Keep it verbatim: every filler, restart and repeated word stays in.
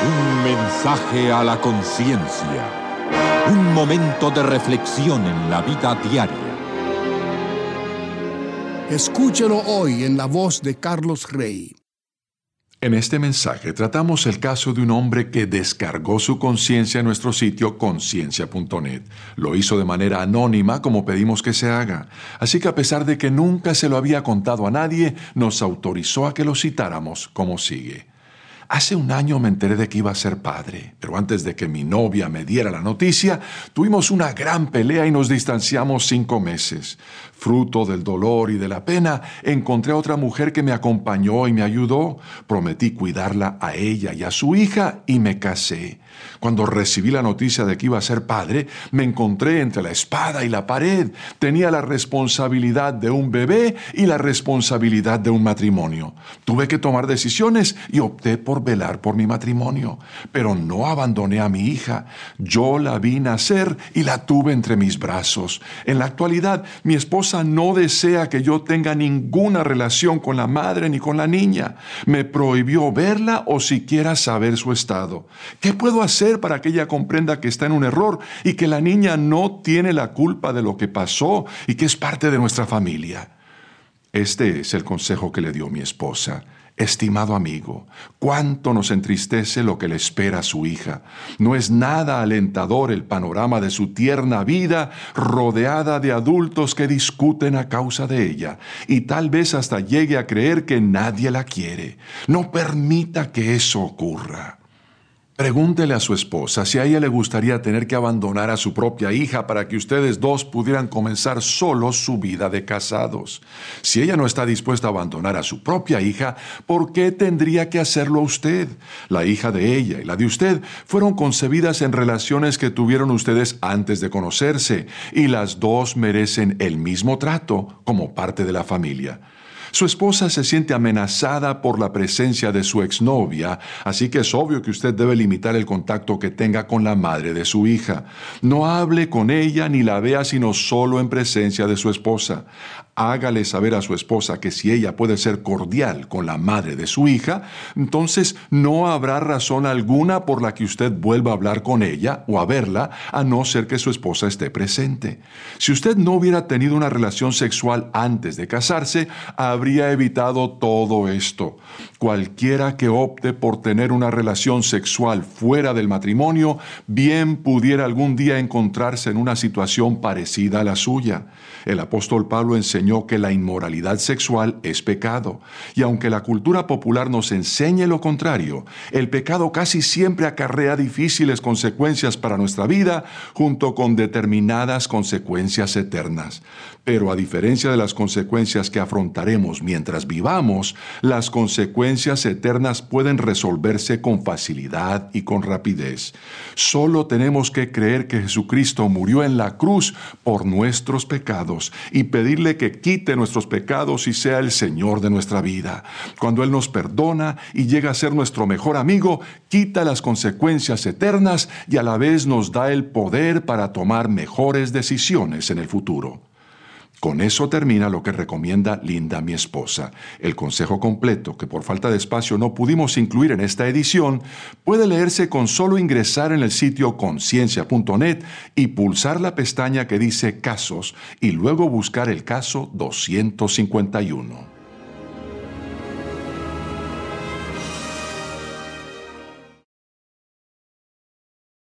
Un mensaje a la conciencia. Un momento de reflexión en la vida diaria. Escúchelo hoy en la voz de Carlos Rey. En este mensaje tratamos el caso de un hombre que descargó su conciencia en nuestro sitio conciencia punto net. Lo hizo de manera anónima, como pedimos que se haga. Así que a pesar de que nunca se lo había contado a nadie, nos autorizó a que lo citáramos como sigue. Hace un año me enteré de que iba a ser padre, pero antes de que mi novia me diera la noticia, tuvimos una gran pelea y nos distanciamos cinco meses. Fruto del dolor y de la pena, encontré a otra mujer que me acompañó y me ayudó. Prometí cuidarla a ella y a su hija y me casé. Cuando recibí la noticia de que iba a ser padre, me encontré entre la espada y la pared. Tenía la responsabilidad de un bebé y la responsabilidad de un matrimonio. Tuve que tomar decisiones y opté por velar por mi matrimonio. Pero no abandoné a mi hija. Yo la vi nacer y la tuve entre mis brazos. En la actualidad, mi esposa no desea que yo tenga ninguna relación con la madre ni con la niña. Me prohibió verla o siquiera saber su estado. ¿Qué puedo hacer para que ella comprenda que está en un error y que la niña no tiene la culpa de lo que pasó y que es parte de nuestra familia? Este es el consejo que le dio mi esposa. Estimado amigo, cuánto nos entristece lo que le espera a su hija. No es nada alentador el panorama de su tierna vida rodeada de adultos que discuten a causa de ella y tal vez hasta llegue a creer que nadie la quiere. No permita que eso ocurra. Pregúntele a su esposa si a ella le gustaría tener que abandonar a su propia hija para que ustedes dos pudieran comenzar solos su vida de casados. Si ella no está dispuesta a abandonar a su propia hija, ¿por qué tendría que hacerlo usted? La hija de ella y la de usted fueron concebidas en relaciones que tuvieron ustedes antes de conocerse, y las dos merecen el mismo trato como parte de la familia. Su esposa se siente amenazada por la presencia de su exnovia, así que es obvio que usted debe limitar el contacto que tenga con la madre de su hija. No hable con ella ni la vea sino solo en presencia de su esposa. Hágale saber a su esposa que si ella puede ser cordial con la madre de su hija, entonces no habrá razón alguna por la que usted vuelva a hablar con ella o a verla, a no ser que su esposa esté presente. Si usted no hubiera tenido una relación sexual antes de casarse, habría evitado todo esto. Cualquiera que opte por tener una relación sexual fuera del matrimonio, bien pudiera algún día encontrarse en una situación parecida a la suya. El apóstol Pablo enseñó que la inmoralidad sexual es pecado, y aunque la cultura popular nos enseñe lo contrario, el pecado casi siempre acarrea difíciles consecuencias para nuestra vida, junto con determinadas consecuencias eternas. Pero a diferencia de las consecuencias que afrontaremos mientras vivamos, las consecuencias eternas pueden resolverse con facilidad y con rapidez. Solo tenemos que creer que Jesucristo murió en la cruz por nuestros pecados y pedirle que quite nuestros pecados y sea el Señor de nuestra vida. Cuando Él nos perdona y llega a ser nuestro mejor amigo, quita las consecuencias eternas y a la vez nos da el poder para tomar mejores decisiones en el futuro. Con eso termina lo que recomienda Linda, mi esposa. El consejo completo, que por falta de espacio no pudimos incluir en esta edición, puede leerse con solo ingresar en el sitio conciencia punto net y pulsar la pestaña que dice Casos y luego buscar el caso doscientos cincuenta y uno.